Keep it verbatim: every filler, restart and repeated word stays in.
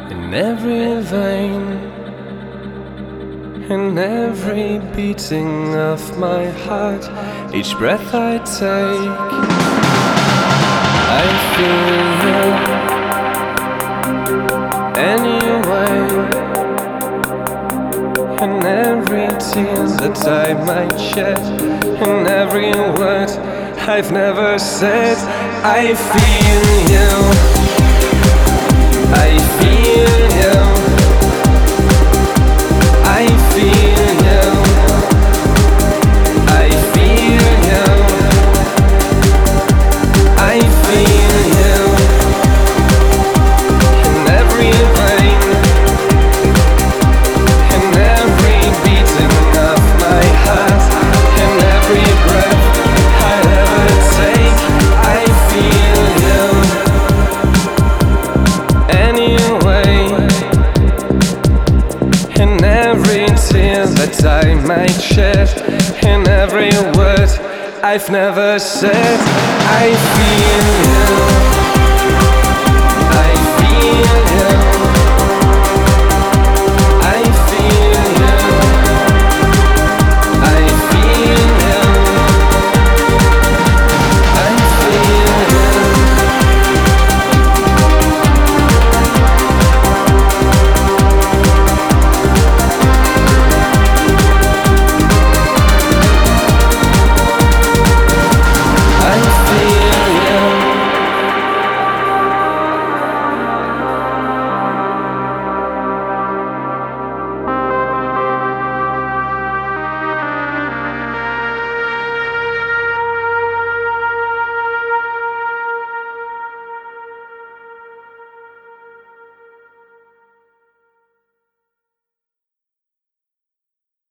in every vein, in every beating of my heart, each breath I take, I feel you anyway. In every tear that I might shed, in every word I've never said, I feel you, I feel you, I feel you, I feel you, I feel you, in every vein, in every beating of my heart, in every breath I ever take, I feel you anyway. In every tear that I might shed, in every word I've never said, I feel you, I feel you.